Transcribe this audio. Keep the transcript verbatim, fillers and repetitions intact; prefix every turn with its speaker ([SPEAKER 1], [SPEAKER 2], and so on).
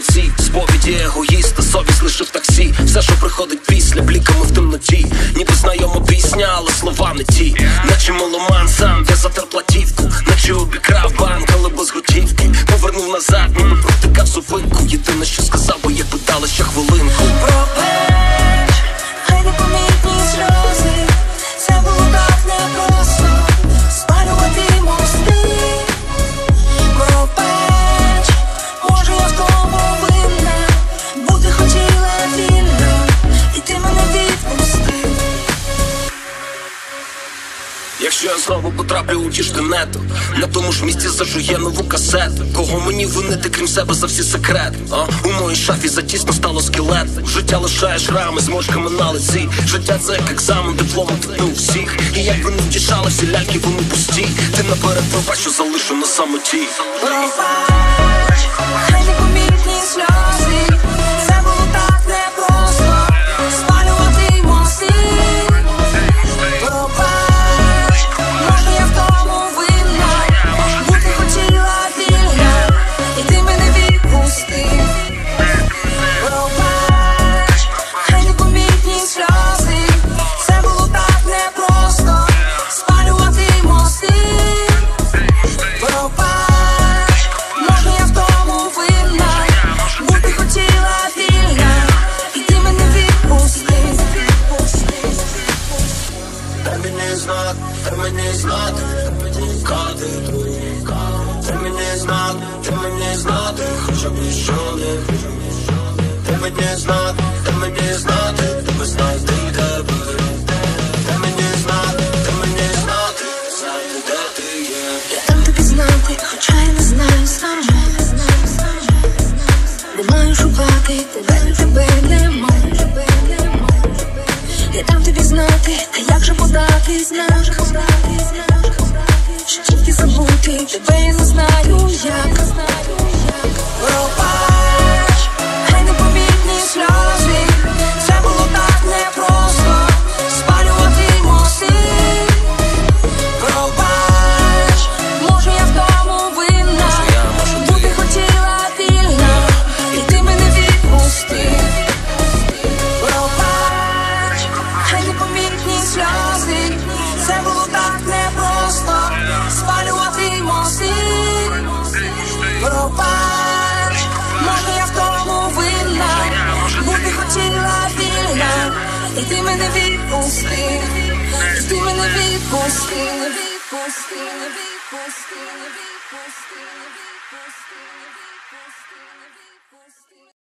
[SPEAKER 1] лиці. Сповіді егоїста, совість лише в таксі. Все, що приходить після, бліками в темноті. Ніби знайома пісня, але слова не ті. Наче меломан сам, я затер платівку. Наче обікрав банк, але без готівки. Повернув назад, ніби протикав зупинку. Єдине, що сказав, бо якби дали ще хвилинку.
[SPEAKER 2] Пробач, хай непомітні сльози. Це було так непросто спалювати мости. Пробач, може я в тому винна. Бути хотіла вільно, і ти мене відпустив.
[SPEAKER 1] Якщо я знову потраплю у ті ж тенету, на тому ж місці зажує нову касету. Кого мені винити, крім себе, за всі секрети? А? У моїй шафі затісно стало скелет. Життя лишає шрами з мошками на лиці. Життя це як екзамен, дипломом типнув всіх. І як би не втішали, всі ляльки вони пусті. Ти наперед пробач, що залишу на самоті.
[SPEAKER 2] Пробач, хай непомітні сльози. Це було так непросто спалювати мости. Пробач, може я в тому винна. Бути хотіла вільна, і ти мене відпустив. Пробач, хай непомітні сльози. Це було так непросто спалювати мости. Пробач, може я в тому винна. Бути хотіла вільна, і ти мене відпустив.
[SPEAKER 1] Дай мені знати, дай мені знати, кати. Дай мені знати, дай мені знати, хоча б що не. Дай мені знати, дай мені знати, тебе знайти тебе. Дай мені знати, дай мені знати, знайти, де ти є.
[SPEAKER 2] Я дам тобі знати, хоча я не знаю сам. Не маю шукати, тебе, тебе нема. Я дам тобі знати, та як же подати знак. Що тільки забути, тебе я не знаю як. Пробач, хай непомітні сльози. Це було так непросто спалювати мости. Пробач, може я в тому винна. Бути хотіла вільна, і ти мене відпустив. Пробач, хай непомітні сльози. Це було так непросто спалювати мости. Пробач, може я в тому винна. Бути хотіла вільна, і ти мене відпустив. І ти мене відпустив. Відпустив, відпустив, відпустив, відпустив, відпустив.